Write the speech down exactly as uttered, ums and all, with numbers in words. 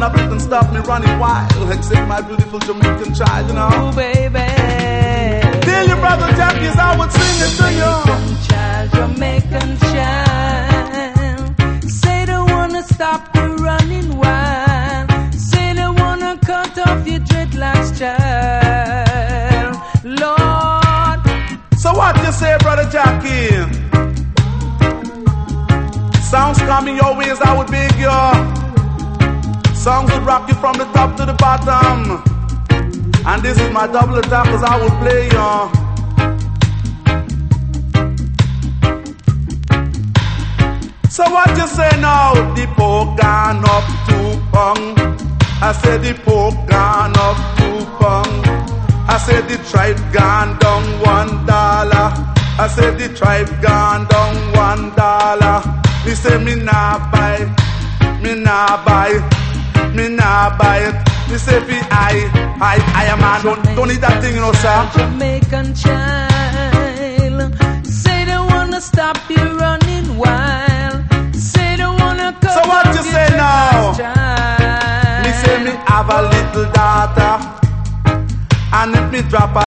nothing can stop me running wild, except my beautiful Jamaican child, you know. Oh, baby. Tell your brother Jackies I would sing it to you. Jamaican child, Jamaican child. Say they wanna stop you running wild. Say they wanna cut off your dreadlocks, child. Lord. So what you say, brother Jackie? Sounds coming your ways, I would beg you. Songs would rock you from the top to the bottom. And this is my double attack, cause I would play you. So what you say now? The pork gone up two pound. I said the pork gone up two pound. I said the tribe gone down one dollar. I said the tribe gone down one dollar. Me say me nah buy, me nah buy, me nah buy it. Me say be I, I, I am man. Don't, don't need that thing, you know, sir. Jamaican child. Say they wanna stop you running wild. Say they wanna cut So what you say now? Child. Me say me have a little daughter, and if me drop a